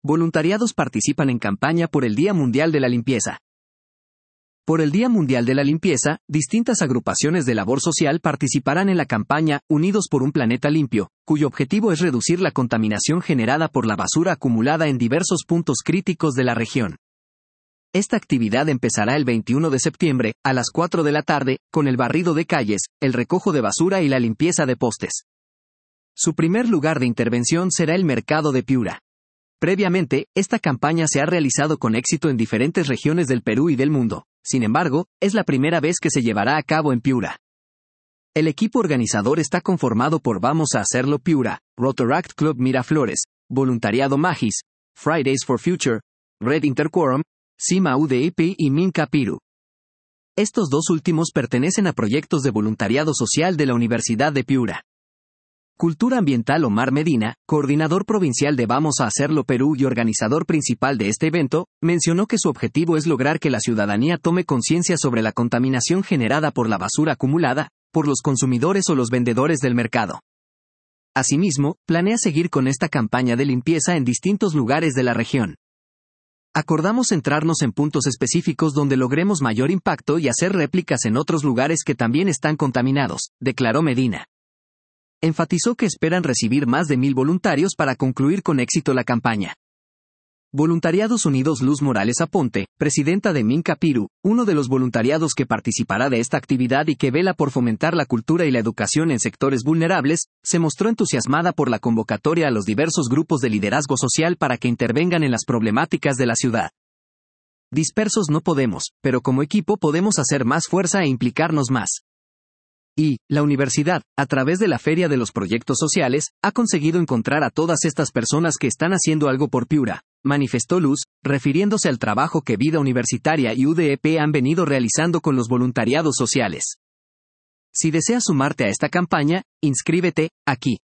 voluntariados participan en campaña por el Día Mundial de la Limpieza. Por el Día Mundial de la Limpieza, distintas agrupaciones de labor social participarán en la campaña Unidos por un Planeta Limpio, cuyo objetivo es reducir la contaminación generada por la basura acumulada en diversos puntos críticos de la región. Esta actividad empezará el 21 de septiembre, a las 4 de la tarde, con el barrido de calles, el recojo de basura y la limpieza de postes. Su primer lugar de intervención será el mercado de Piura. Previamente, esta campaña se ha realizado con éxito en diferentes regiones del Perú y del mundo. Sin embargo, es la primera vez que se llevará a cabo en Piura. El equipo organizador está conformado por Vamos a Hacerlo Piura, Rotaract Club Miraflores, Voluntariado Magis, Fridays for Future, Red Interquorum, CIMA UDEP y Minca Piru. Estos dos últimos pertenecen a proyectos de voluntariado social de la Universidad de Piura. Cultura Ambiental Omar Medina, coordinador provincial de Vamos a Hacerlo Perú y organizador principal de este evento, mencionó que su objetivo es lograr que la ciudadanía tome conciencia sobre la contaminación generada por la basura acumulada, por los consumidores o los vendedores del mercado. Asimismo, planea seguir con esta campaña de limpieza en distintos lugares de la región. Acordamos centrarnos en puntos específicos donde logremos mayor impacto y hacer réplicas en otros lugares que también están contaminados, declaró Medina. Enfatizó que esperan recibir más de 1,000 voluntarios para concluir con éxito la campaña. Voluntariados Unidos Luz Morales Aponte, presidenta de Minca Piru, uno de los voluntariados que participará de esta actividad y que vela por fomentar la cultura y la educación en sectores vulnerables, se mostró entusiasmada por la convocatoria a los diversos grupos de liderazgo social para que intervengan en las problemáticas de la ciudad. Dispersos no podemos, pero como equipo podemos hacer más fuerza e implicarnos más. Y, la universidad, a través de la Feria de los Proyectos Sociales, ha conseguido encontrar a todas estas personas que están haciendo algo por Piura, manifestó Luz, refiriéndose al trabajo que Vida Universitaria y UDEP han venido realizando con los voluntariados sociales. Si deseas sumarte a esta campaña, inscríbete, aquí.